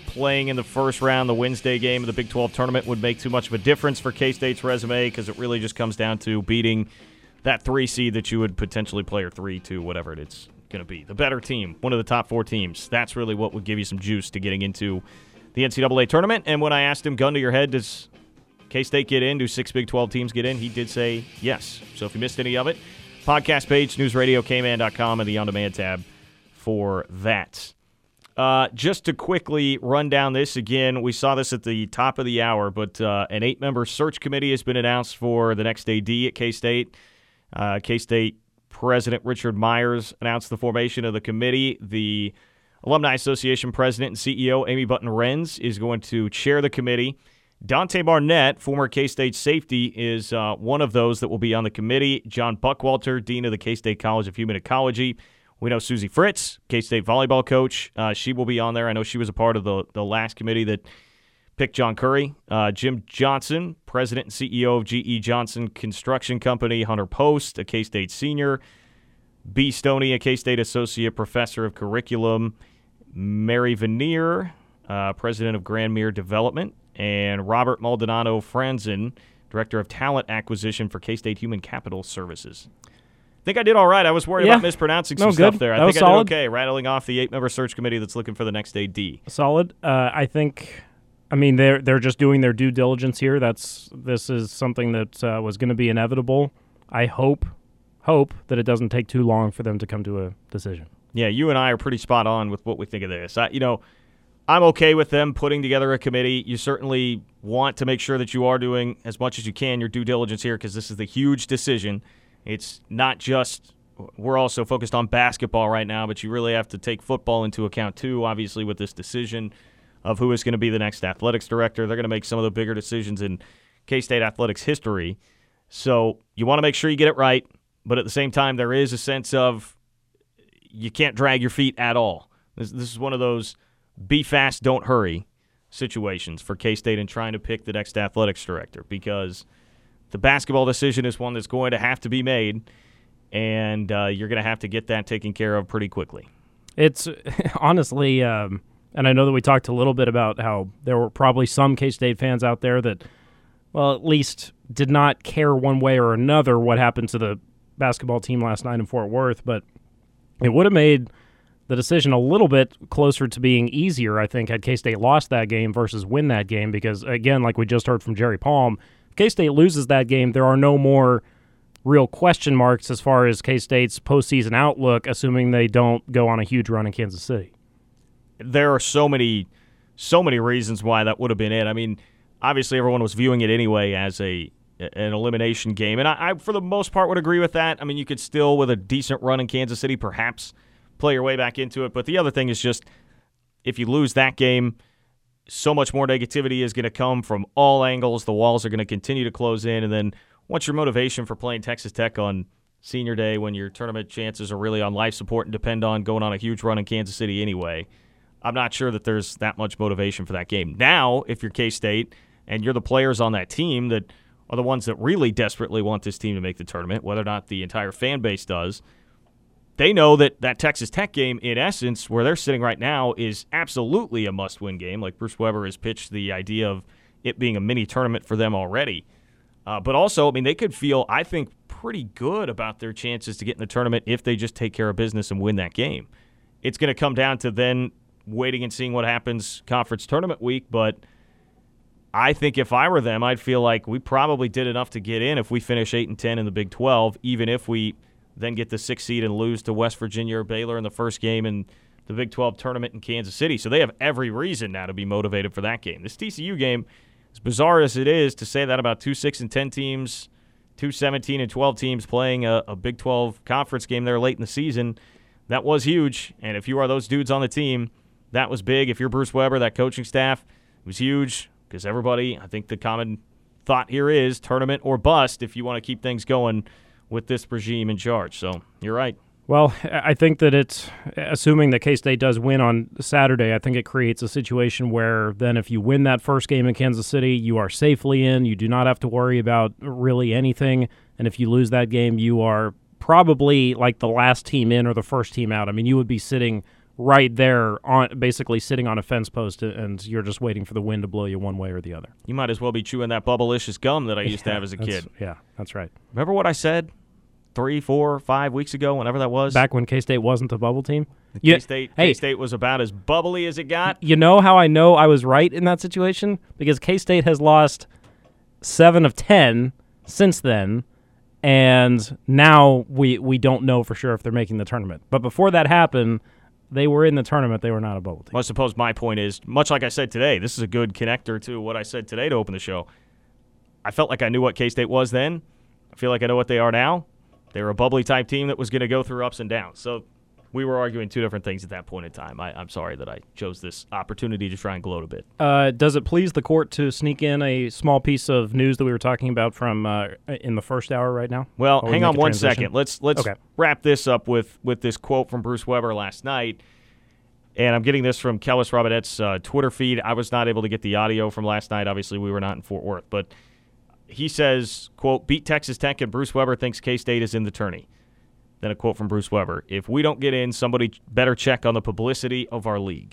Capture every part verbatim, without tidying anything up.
playing in the first round, the Wednesday game of the Big twelve tournament, would make too much of a difference for K-State's resume because it really just comes down to beating that three seed that you would potentially play, or three, two, whatever it's going to be. The better team, one of the top four teams. That's really what would give you some juice to getting into the N C double A tournament. And when I asked him, gun to your head, does K-State get in? Do six Big twelve teams get in? He did say yes. So if you missed any of it, podcast page, news radio k man dot com, and the on-demand tab for that. Uh, just to quickly run down this again, we saw this at the top of the hour, but uh, an eight-member search committee has been announced for the next A D at K-State. Uh, K-State President Richard Myers announced the formation of the committee. The Alumni Association President and C E O Amy Button-Renz is going to chair the committee. Dante Barnett, former K-State safety, is uh, one of those that will be on the committee. John Buckwalter, Dean of the K-State College of Human Ecology. We know Susie Fritz, K-State volleyball coach. Uh, she will be on there. I know she was a part of the, the last committee that picked John Curry. Uh, Jim Johnson, president and C E O of G E. Johnson Construction Company. Hunter Post, a K-State senior. B. Stoney, a K-State associate professor of curriculum. Mary Veneer, uh, president of Grandmere Development. And Robert Maldonado Franzen, director of talent acquisition for K-State Human Capital Services. I think I did all right. I was worried yeah. about mispronouncing some no, stuff good. there. I that think I solid. did okay, rattling off the eight-member search committee that's looking for the next A D. Solid. Uh, I think, I mean, they're they're just doing their due diligence here. That's this is something that uh, was going to be inevitable. I hope hope that it doesn't take too long for them to come to a decision. Yeah, you and I are pretty spot on with what we think of this. I, you know, I'm okay with them putting together a committee. You certainly want to make sure that you are doing as much as you can your due diligence here, because this is the huge decision. It's not just we're also focused on basketball right now, but you really have to take football into account too, obviously, with this decision of who is going to be the next athletics director. They're going to make some of the bigger decisions in K-State athletics history. So you want to make sure you get it right, but at the same time, there is a sense of you can't drag your feet at all. This, this is one of those be fast, don't hurry situations for K-State in trying to pick the next athletics director, because the basketball decision is one that's going to have to be made, and uh, you're going to have to get that taken care of pretty quickly. It's honestly, um, and I know that we talked a little bit about how there were probably some K-State fans out there that, well, at least did not care one way or another what happened to the basketball team last night in Fort Worth, but it would have made the decision a little bit closer to being easier, I think, had K-State lost that game versus win that game, because, again, like we just heard from Jerry Palm, if K-State loses that game, there are no more real question marks as far as K-State's postseason outlook, assuming they don't go on a huge run in Kansas City. There are so many, so many reasons why that would have been it. I mean, obviously everyone was viewing it anyway as a an elimination game, and I, I, for the most part, would agree with that. I mean, you could still, with a decent run in Kansas City, perhaps play your way back into it. But the other thing is just, if you lose that game, so much more negativity is going to come from all angles. The walls are going to continue to close in, and then what's your motivation for playing Texas Tech on senior day when your tournament chances are really on life support and depend on going on a huge run in Kansas City anyway? I'm not sure that there's that much motivation for that game. Now, if you're K-State and you're the players on that team that are the ones that really desperately want this team to make the tournament, whether or not the entire fan base does, they know that that Texas Tech game, in essence, where they're sitting right now, is absolutely a must-win game. Like Bruce Weber has pitched the idea of it being a mini tournament for them already. Uh, but also, I mean, they could feel, I think, pretty good about their chances to get in the tournament if they just take care of business and win that game. It's going to come down to then waiting and seeing what happens conference tournament week, but I think if I were them, I'd feel like we probably did enough to get in if we finish eight and ten in the Big twelve, even if we then get the sixth seed and lose to West Virginia or Baylor in the first game in the Big twelve tournament in Kansas City. So they have every reason now to be motivated for that game. This T C U game, as bizarre as it is to say that about two six and ten teams, two seventeen and twelve teams playing a, a Big twelve conference game there late in the season, that was huge. And if you are those dudes on the team, that was big. If you're Bruce Weber, that coaching staff, it was huge, because everybody, I think the common thought here is tournament or bust if you want to keep things going with this regime in charge. So you're right. Well, I think that it's, assuming that K-State does win on Saturday, I think it creates a situation where then if you win that first game in Kansas City, you are safely in. You do not have to worry about really anything. And if you lose that game, you are probably like the last team in or the first team out. I mean, you would be sitting right there, on basically sitting on a fence post, and you're just waiting for the wind to blow you one way or the other. You might as well be chewing that Bubblicious gum that I used yeah, to have as a kid. Yeah, that's right. Remember what I said three, four, five weeks ago, whenever that was? Back when K-State wasn't a bubble team? You, K-State, hey, K-State was about as bubbly as it got. You know how I know I was right in that situation? Because K-State has lost seven of ten since then, and now we we don't know for sure if they're making the tournament. But before that happened, they were in the tournament. They were not a bubble team. Well, I suppose my point is, much like I said today, this is a good connector to what I said today to open the show. I felt like I knew what K-State was then. I feel like I know what they are now. They were a bubbly type team that was going to go through ups and downs. So we were arguing two different things at that point in time. I, I'm sorry that I chose this opportunity to try and gloat a bit. Uh, does it please the court to sneak in a small piece of news that we were talking about from uh, in the first hour right now? Well, we hang on one transition? second. Let's let's okay. wrap this up with, with this quote from Bruce Weber last night. And I'm getting this from Kellis Robinette's uh, Twitter feed. I was not able to get the audio from last night. Obviously, we were not in Fort Worth. But he says, quote, beat Texas Tech and Bruce Weber thinks K-State is in the tourney. Then a quote from Bruce Weber. If we don't get in, somebody better check on the publicity of our league.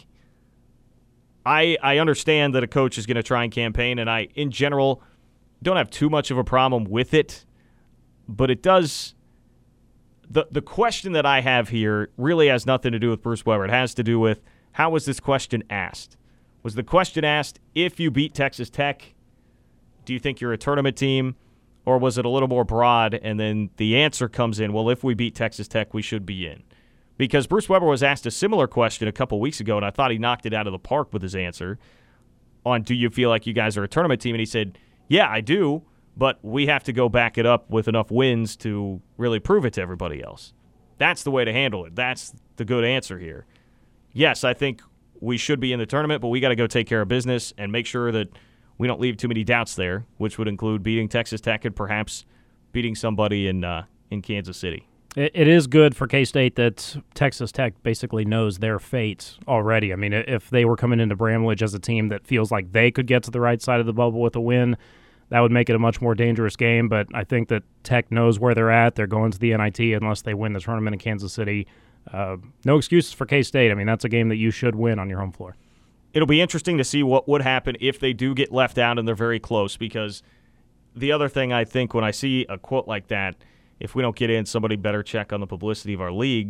I I understand that a coach is going to try and campaign, and I, in general, don't have too much of a problem with it. But it does... The the question that I have here really has nothing to do with Bruce Weber. It has to do with, how was this question asked? Was the question asked, if you beat Texas Tech, do you think you're a tournament team? Or was it a little more broad, and then the answer comes in, well, if we beat Texas Tech, we should be in? Because Bruce Weber was asked a similar question a couple weeks ago, and I thought he knocked it out of the park with his answer on, do you feel like you guys are a tournament team? And he said, yeah, I do, but we have to go back it up with enough wins to really prove it to everybody else. That's the way to handle it. That's the good answer here. Yes, I think we should be in the tournament, but we got to go take care of business and make sure that we don't leave too many doubts there, which would include beating Texas Tech and perhaps beating somebody in uh, in Kansas City. It, it is good for K-State that Texas Tech basically knows their fate already. I mean, if they were coming into Bramlage as a team that feels like they could get to the right side of the bubble with a win, that would make it a much more dangerous game. But I think that Tech knows where they're at. They're going to the N I T unless they win the tournament in Kansas City. Uh, no excuses for K-State. I mean, that's a game that you should win on your home floor. It'll be interesting to see what would happen if they do get left out and they're very close, because the other thing I think when I see a quote like that, if we don't get in, somebody better check on the publicity of our league,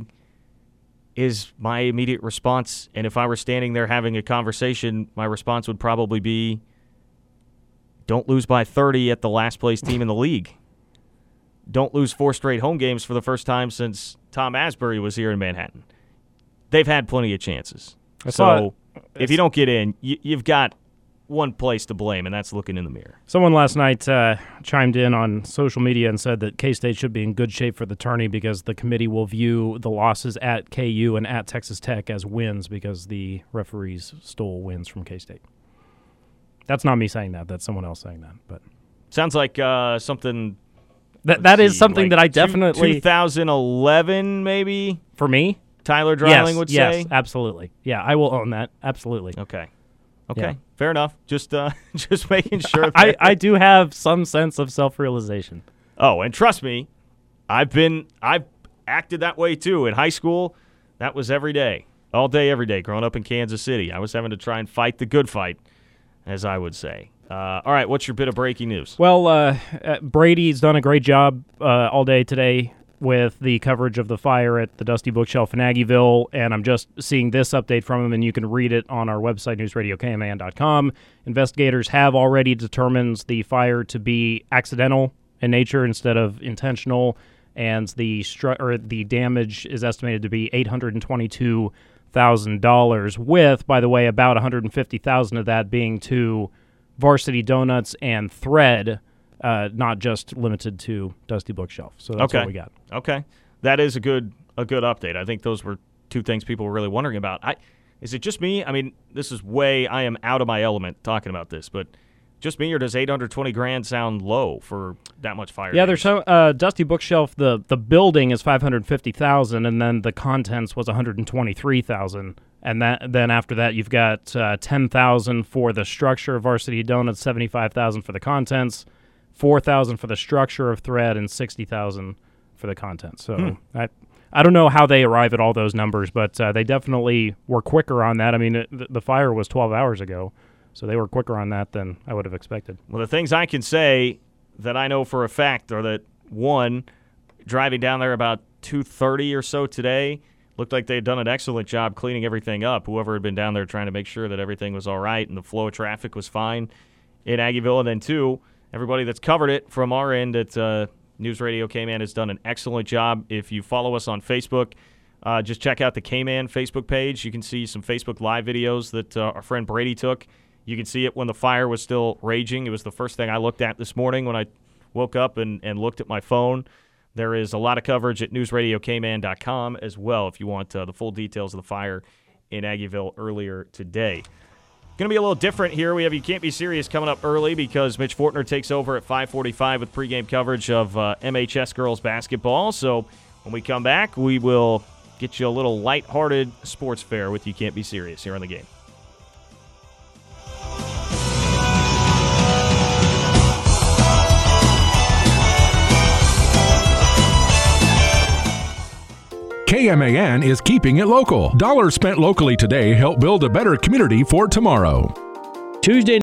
is my immediate response. And if I were standing there having a conversation, my response would probably be, don't lose by thirty at the last place team in the league. Don't lose four straight home games for the first time since Tom Asbury was here in Manhattan. They've had plenty of chances. I so if you don't get in, you, you've got one place to blame, and that's looking in the mirror. Someone last night uh, chimed in on social media and said that K-State should be in good shape for the tourney because the committee will view the losses at K U and at Texas Tech as wins because the referees stole wins from K-State. That's not me saying that. That's someone else saying that. But sounds like uh, something. That that is see, something like that I definitely. two thousand eleven, maybe for me. Tyler Dreiling yes, would yes, say. Yes, absolutely. Yeah, I will own that. Absolutely. Okay. Okay. Yeah. Fair enough. Just uh, just making sure. That I I do have some sense of self-realization. Oh, and trust me, I've been I've acted that way too in high school. That was every day, all day, every day. Growing up in Kansas City, I was having to try and fight the good fight, as I would say. Uh, all right, what's your bit of breaking news? Well, uh, uh, Brady's done a great job uh, all day today with the coverage of the fire at the Dusty Bookshelf in Aggieville, and I'm just seeing this update from him, and you can read it on our website, news radio K M A N dot com. Investigators have already determined the fire to be accidental in nature instead of intentional, and the stru- or the damage is estimated to be eight hundred twenty-two thousand dollars, with, by the way, about one hundred fifty thousand dollars of that being to Varsity Donuts and Thread, uh, not just limited to Dusty Bookshelf. So that's okay. what we got. Okay. That is a good a good update. I think those were two things people were really wondering about. I Is it just me? I mean, this is way, I am out of my element talking about this, but just me, or does eight hundred twenty grand sound low for that much fire? Yeah, damage? there's some uh, Dusty Bookshelf. The the building is five hundred fifty thousand, and then the contents was one hundred twenty-three thousand. And that then after that, you've got uh, ten thousand for the structure of Varsity Donuts, seventy-five thousand for the contents, four thousand for the structure of Thread, and sixty thousand for the contents. So hmm. I I don't know how they arrive at all those numbers, but uh, they definitely were quicker on that. I mean, it, the, the fire was twelve hours ago, so they were quicker on that than I would have expected. Well, the things I can say that I know for a fact are that, one, driving down there about two thirty or so today, looked like they had done an excellent job cleaning everything up. Whoever had been down there trying to make sure that everything was all right and the flow of traffic was fine in Aggieville. And then, two, everybody that's covered it from our end at uh, News Radio K-Man has done an excellent job. If you follow us on Facebook, uh, just check out the K-Man Facebook page. You can see some Facebook Live videos that uh, our friend Brady took. You can see it when the fire was still raging. It was the first thing I looked at this morning when I woke up and, and looked at my phone. There is a lot of coverage at news radio k man dot com as well if you want uh, the full details of the fire in Aggieville earlier today. Going to be a little different here. We have You Can't Be Serious coming up early because Mitch Fortner takes over at five forty-five with pregame coverage of uh, M H S girls basketball. So when we come back, we will get you a little lighthearted sports fare with You Can't Be Serious here on The Game. K M A N is keeping it local. Dollars spent locally today help build a better community for tomorrow. Tuesday